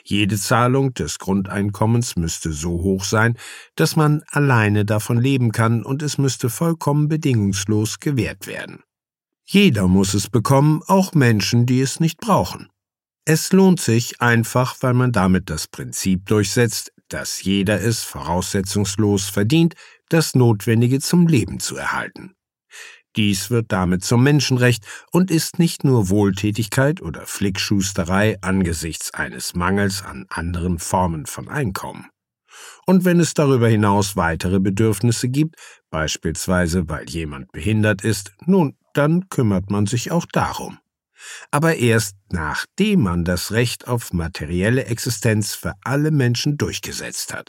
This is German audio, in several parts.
Jede Zahlung des Grundeinkommens müsste so hoch sein, dass man alleine davon leben kann, und es müsste vollkommen bedingungslos gewährt werden. Jeder muss es bekommen, auch Menschen, die es nicht brauchen. Es lohnt sich einfach, weil man damit das Prinzip durchsetzt, dass jeder es voraussetzungslos verdient, das Notwendige zum Leben zu erhalten. Dies wird damit zum Menschenrecht und ist nicht nur Wohltätigkeit oder Flickschusterei angesichts eines Mangels an anderen Formen von Einkommen. Und wenn es darüber hinaus weitere Bedürfnisse gibt, beispielsweise weil jemand behindert ist, nun, dann kümmert man sich auch darum. Aber erst nachdem man das Recht auf materielle Existenz für alle Menschen durchgesetzt hat.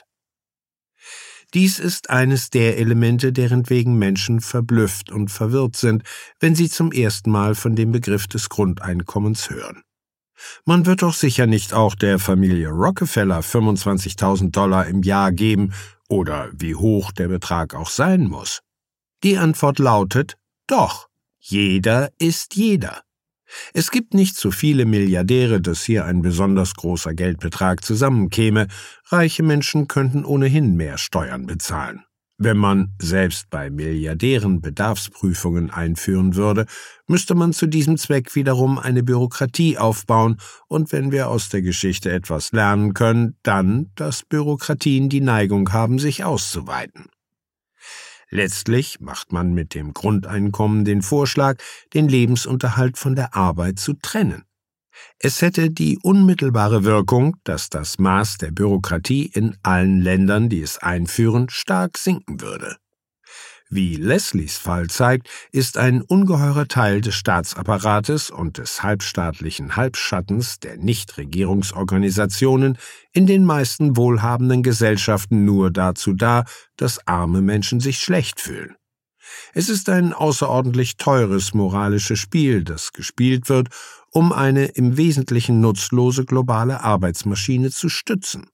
Dies ist eines der Elemente, deren wegen Menschen verblüfft und verwirrt sind, wenn sie zum ersten Mal von dem Begriff des Grundeinkommens hören. Man wird doch sicher nicht auch der Familie Rockefeller 25.000 Dollar im Jahr geben, oder wie hoch der Betrag auch sein muss. Die Antwort lautet: Doch, jeder ist jeder. Es gibt nicht so viele Milliardäre, dass hier ein besonders großer Geldbetrag zusammenkäme. Reiche Menschen könnten ohnehin mehr Steuern bezahlen. Wenn man selbst bei Milliardären Bedarfsprüfungen einführen würde, müsste man zu diesem Zweck wiederum eine Bürokratie aufbauen, und wenn wir aus der Geschichte etwas lernen können, dann, dass Bürokratien die Neigung haben, sich auszuweiten. Letztlich macht man mit dem Grundeinkommen den Vorschlag, den Lebensunterhalt von der Arbeit zu trennen. Es hätte die unmittelbare Wirkung, dass das Maß der Bürokratie in allen Ländern, die es einführen, stark sinken würde. Wie Leslies Fall zeigt, ist ein ungeheurer Teil des Staatsapparates und des halbstaatlichen Halbschattens der Nichtregierungsorganisationen in den meisten wohlhabenden Gesellschaften nur dazu da, dass arme Menschen sich schlecht fühlen. Es ist ein außerordentlich teures moralisches Spiel, das gespielt wird, um eine im Wesentlichen nutzlose globale Arbeitsmaschine zu stützen.